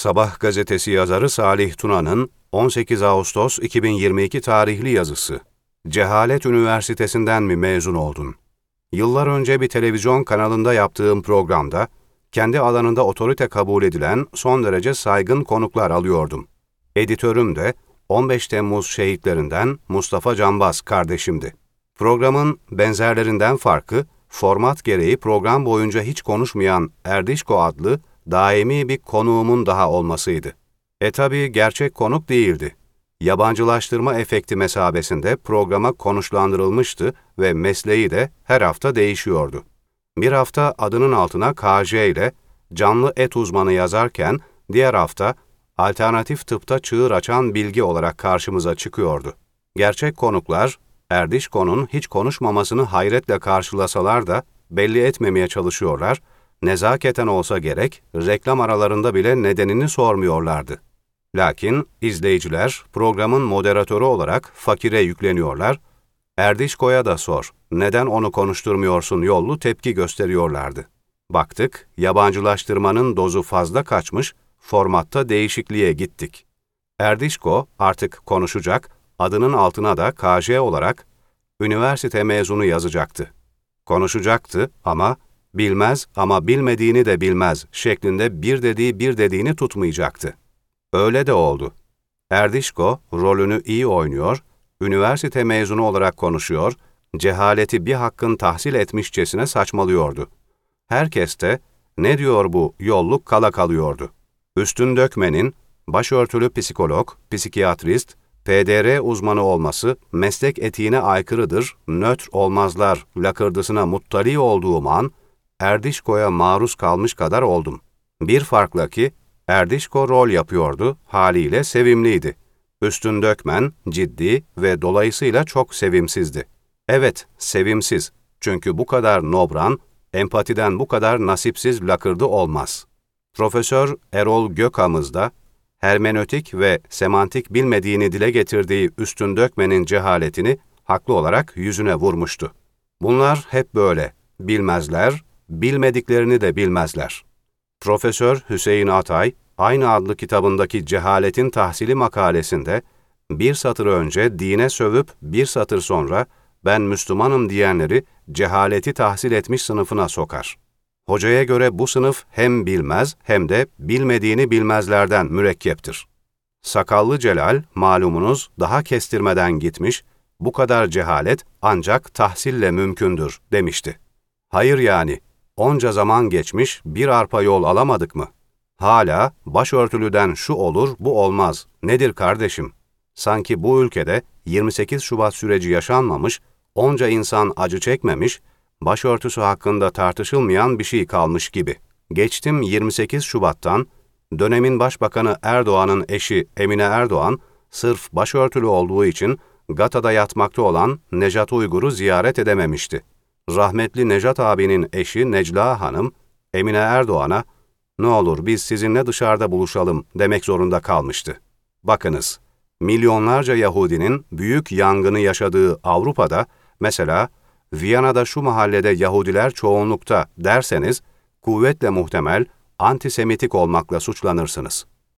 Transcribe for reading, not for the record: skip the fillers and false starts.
Sabah gazetesi yazarı Salih Tuna'nın 18 Ağustos 2022 tarihli yazısı. Cehalet Üniversitesi'nden mi mezun oldun? Yıllar önce bir televizyon kanalında yaptığım programda, kendi alanında otorite kabul edilen son derece saygın konuklar alıyordum. Editörüm de 15 Temmuz şehitlerinden Mustafa Canbaz kardeşimdi. Programın benzerlerinden farkı, format gereği program boyunca hiç konuşmayan Erdişko adlı daimi bir konuğumun daha olmasıydı. Tabii gerçek konuk değildi. Yabancılaştırma efekti mesabesinde programa konuşlandırılmıştı ve mesleği de her hafta değişiyordu. Bir hafta adının altına KJ ile canlı et uzmanı yazarken diğer hafta alternatif tıpta çığır açan bilgi olarak karşımıza çıkıyordu. Gerçek konuklar, Erdişko'nun hiç konuşmamasını hayretle karşılasalar da belli etmemeye çalışıyorlar, nezaketen olsa gerek reklam aralarında bile nedenini sormuyorlardı. Lakin izleyiciler programın moderatörü olarak fakire yükleniyorlar, Erdişko'ya da sor, neden onu konuşturmuyorsun yollu tepki gösteriyorlardı. Baktık, yabancılaştırmanın dozu fazla kaçmış, formatta değişikliğe gittik. Erdişko artık konuşacak, adının altına da KJ olarak üniversite mezunu yazacaktı. Konuşacaktı ama bilmez ama bilmediğini de bilmez şeklinde bir dediği bir dediğini tutmayacaktı. Öyle de oldu. Erdişko rolünü iyi oynuyor, üniversite mezunu olarak konuşuyor, cehaleti bir hakkın tahsil etmişçesine saçmalıyordu. Herkes de ne diyor bu yolluk kala kalıyordu. Üstün Dökmen'in başörtülü psikolog, psikiyatrist, PDR uzmanı olması meslek etiğine aykırıdır, nötr olmazlar lakırdısına muttali olduğum an Erdişko'ya maruz kalmış kadar oldum. Bir farkla ki Erdişko rol yapıyordu, haliyle sevimliydi. Üstün Dökmen ciddi ve dolayısıyla çok sevimsizdi. Evet, sevimsiz. Çünkü bu kadar nobran, empatiden bu kadar nasipsiz lakırdı olmaz. Profesör Erol Gökamız da hermenötik ve semantik bilmediğini dile getirdiği Üstün Dökmen'in cehaletini haklı olarak yüzüne vurmuştu. Bunlar hep böyle, bilmezler, bilmediklerini de bilmezler. Profesör Hüseyin Atay, aynı adlı kitabındaki Cehaletin Tahsili makalesinde, bir satır önce dine sövüp bir satır sonra ben Müslümanım diyenleri cehaleti tahsil etmiş sınıfına sokar. Hocaya göre bu sınıf hem bilmez hem de bilmediğini bilmezlerden mürekkeptir. Sakallı Celal, malumunuz daha kestirmeden gitmiş, bu kadar cehalet ancak tahsille mümkündür demişti. Hayır yani, onca zaman geçmiş bir arpa yol alamadık mı? Hala başörtülüden şu olur bu olmaz, nedir kardeşim? Sanki bu ülkede 28 Şubat süreci yaşanmamış, onca insan acı çekmemiş, başörtüsü hakkında tartışılmayan bir şey kalmış gibi. Geçtim 28 Şubat'tan, dönemin Başbakanı Erdoğan'ın eşi Emine Erdoğan, sırf başörtülü olduğu için Gata'da yatmakta olan Nejat Uygur'u ziyaret edememişti. Rahmetli Nejat abinin eşi Necla Hanım, Emine Erdoğan'a, "Ne olur biz sizinle dışarıda buluşalım" demek zorunda kalmıştı. Bakınız, milyonlarca Yahudinin büyük yangını yaşadığı Avrupa'da, mesela Viyana'da şu mahallede Yahudiler çoğunlukta derseniz, kuvvetle muhtemel antisemitik olmakla suçlanırsınız.